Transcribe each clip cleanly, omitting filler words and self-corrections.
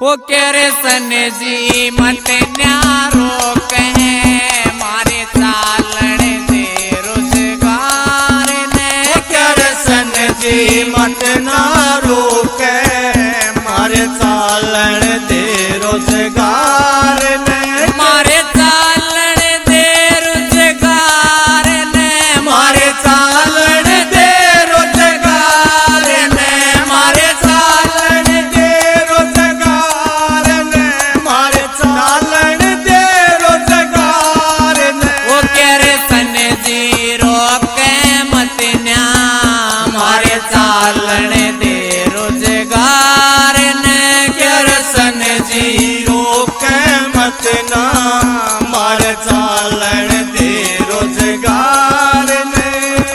ओ केरे सन जी मत न्यारो कहे मारे चालन दे रोजगार ने। केरे सन जी मत नारो कहे मारे चालन दे रोजगार ने। मारे चालन दे रोजगार ने। मारे चालन दे रोजगार ने। मारे चालन दे रोजगार ने। मारे चालन दे रोजगार ने। ओ केरे सन जी रोके मत न्या मारे चालन दे रोजगार ने। केरे सन जी रोके मत ना मारे चालन दे रोजगार ने।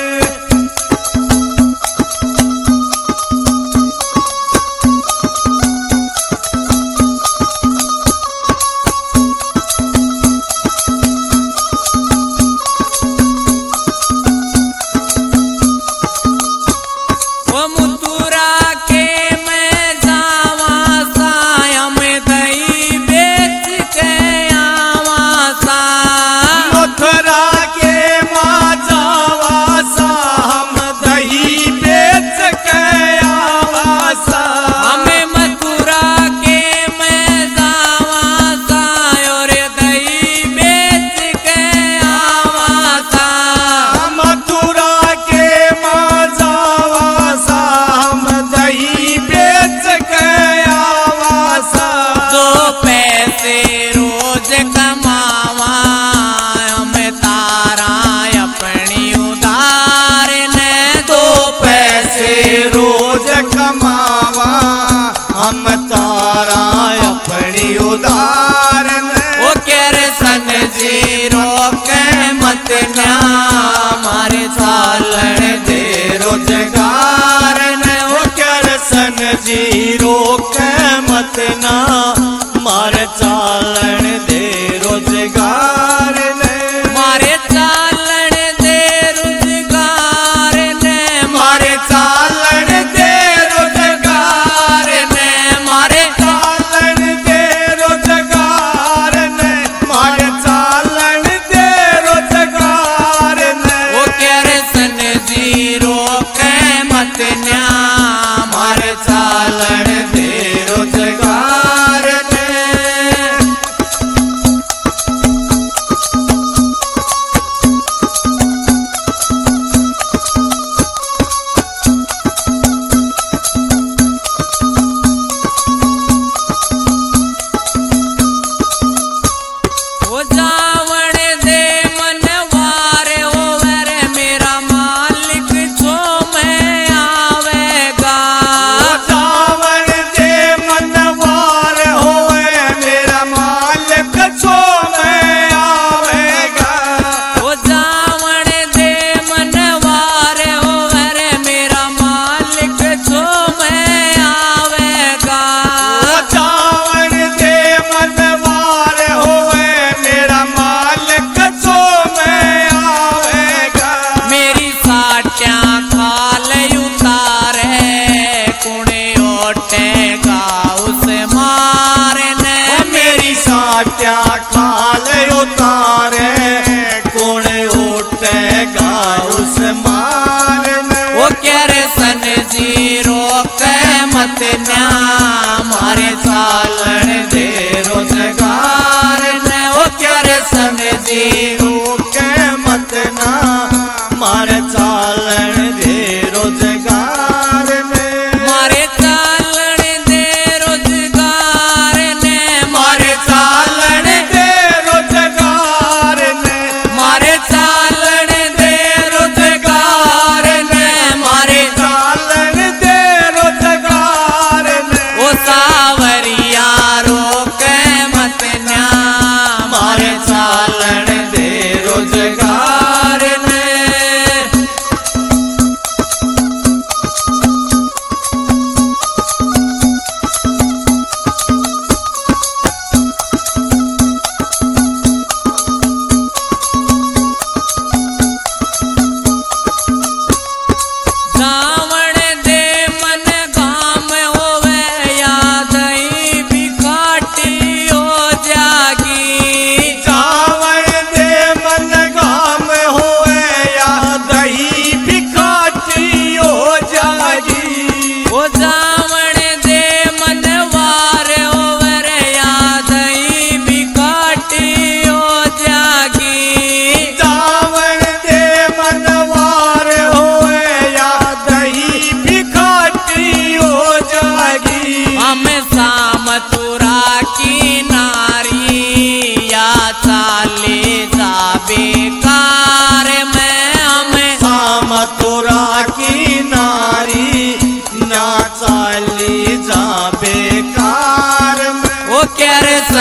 ओ मुतुरा के मैं जावा साया में दही बेच के आवा सा। मथुरा के माँ जावा सा हम दही बेच के आवा सा। हमें मथुरा के मैं जावा सा और दही बेच के आवा सा। मथुरा के माँ जावा सा हम दही बेच के आवा सा। दो पैसे रोज कमावा हमें तारा अपनी उधार ने। दो पैसे रोज कमावा हम तारा अपनी उधार में। ओ केरे सन जी रोके मत न्या मारे चालन दे रोजगार ने। ओ कर सन जी रोके मत ना मार चालन दे रोजगार ने। मारे चालन दे रोजगार ने। मारे चालन दे रोजगार ने। मारे चालन दे रोजगार ने। मारे चालन दे रोजगार ने। ओ केरे सन जी रोके मत न्या मारे चालन दे रोजगार ने। ओ जावण दे मनवार होवे रे मेरा मालिक जो मैं आवेगा। ओ जावन दे मनवार होए मेरा मालिक छो मैं आवेगा। ओ जावण दे मनवार होवे रे मेरा मालिक जो मैं आवेगा। ओ जावन दे मनवार होए मेरा मालिक छो मैं आवेगा। मेरी साट्यां खाल उतारे कुणे ओटेगा उस मारने। मेरी साट्या खाल उतारे कौन उठेगा उस मार में। ओ केरे सन जी रोके मत न्या मारे चालन दे रोजगार ने। ओ केरे सन जी रोके मत ना मार चालन दे रोजगार में। मारे चालन दे रोजगार ने। मारे चालन दे रोजगार ने। मारे चालन दे रोजगार ने। मारे चालन दे रोजगार ने। ओ सावरिया रोके मत न्या मारे चालन दे रोजगार ने।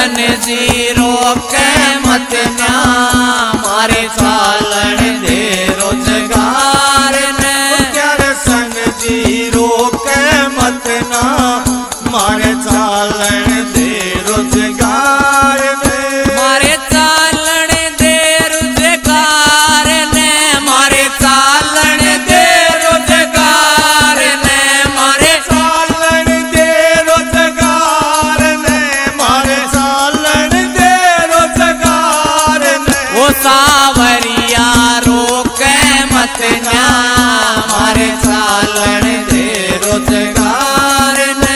सन जी रोक मत ना मारे चालन दे रोजगार ने कर सन जी रोक मत ना मारे चालन दे रोजगार ने मारे चालन दे रोजगार ने मारे चालन दे रोजगार ने मारे चालन दे रोजगार ने मारे चालन दे रोजगार ने वो सावरिया रोक मत ना मारे चालन दे रोजगार ने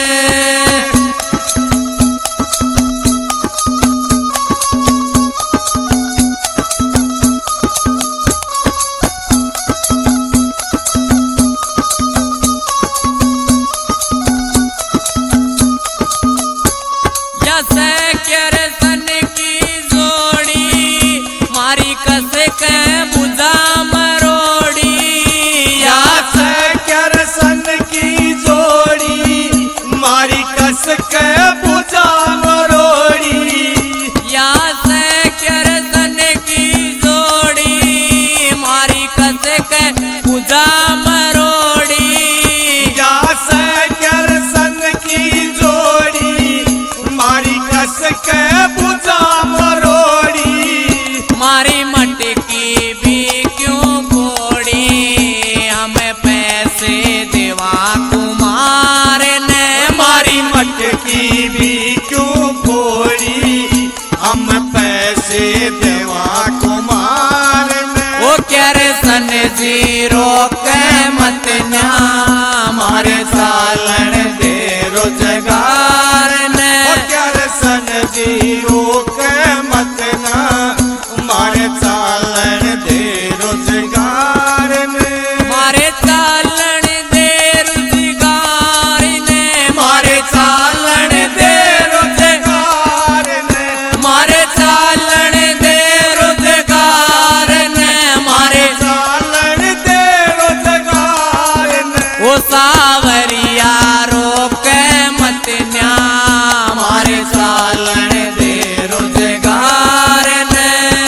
सन की जोड़ी मारी कस के बुझा मरोड़ी या कर सन की जोड़ी मारी कस के बुझा मरोड़ी या सन की जोड़ी मारी कस के बुझा मरोड़ी या कर सन की जोड़ी मारी कस के बुझा मरोड़ी मारी मटकी भी क्यों फोड़ी हमें पैसे देवा कुमार ने मारी मटकी भी क्यों फोड़ी हम पैसे देवा कुमार ने वो कह रे सन जी रोक मत ना मारे चालन दे रोजगार ने कर सन जी रोक मत ना मारे चालन दे रोजगार में मारे चालन दे रोजगार ने मारे चालन दे रोजगार ने मारे चालन दे रोजगार ने मारे चालन दे रोजगार ने वो सावरिया रोक मत ना मारे चालन दे रोजगार ने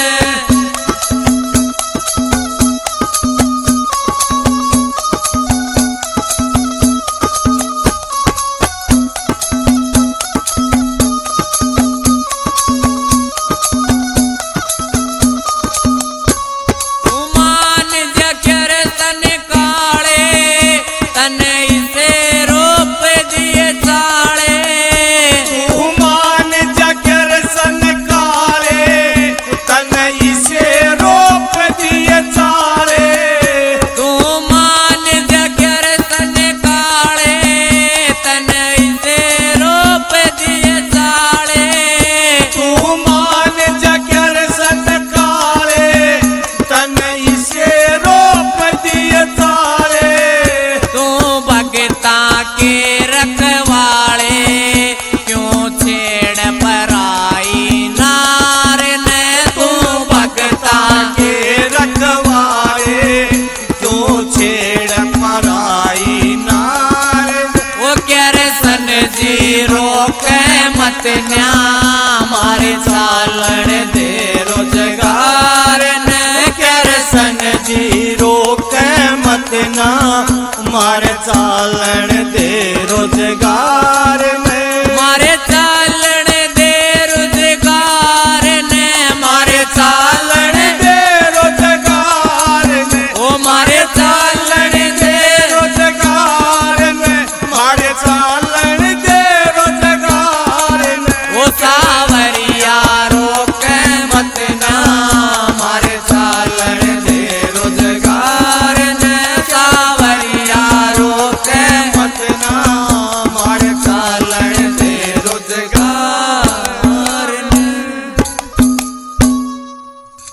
उमान जखर तन काले तन इसे रोप दिए चाले उमान जगर सन काले तन इसे रोप दिए चाले तू मान जखर तन काले तन इसे रोप दिए चाले तू मान जगर सन काले तन इसे रोप दिए चाले तू भगता के रखवाले क्यों छेड़ पराई नार ने तू भगता के रखवाले क्यों छेड़ पराई नार वो कह रे सन जी रोक मत ना मारे चालन दे रोजगार ने कह रे सन जी रोक मत ना मार चालन दे रोजगार